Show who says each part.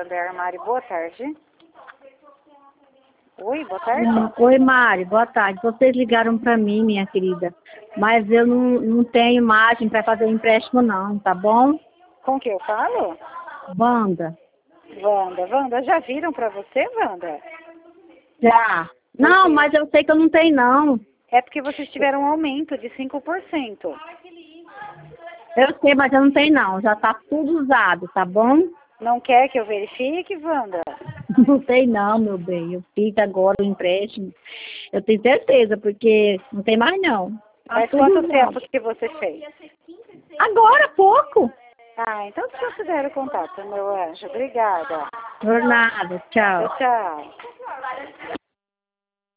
Speaker 1: Santander, Mari, boa tarde. Oi, boa tarde.
Speaker 2: Oi, Mari, boa tarde. Vocês ligaram para mim, minha querida, mas eu não tenho imagem para fazer empréstimo não, tá bom?
Speaker 1: Com que eu falo?
Speaker 2: Wanda.
Speaker 1: Wanda, já viram pra você, Wanda?
Speaker 2: Já. Não, mas eu sei que eu não tenho não.
Speaker 1: É porque vocês tiveram um aumento de 5%.
Speaker 2: Eu sei, mas eu não tenho não. Já tá tudo usado, tá bom?
Speaker 1: Não quer que eu verifique, Wanda?
Speaker 2: Não sei não, meu bem. Eu fiz agora o empréstimo. Eu tenho certeza, porque não tem mais não. Tá
Speaker 1: Mas
Speaker 2: tudo
Speaker 1: quanto
Speaker 2: usado.
Speaker 1: tempo que você fez?
Speaker 2: Agora, há pouco.
Speaker 1: Ah, então considero o contato, meu anjo. Obrigada.
Speaker 2: Por nada. Tchau.
Speaker 1: Tchau.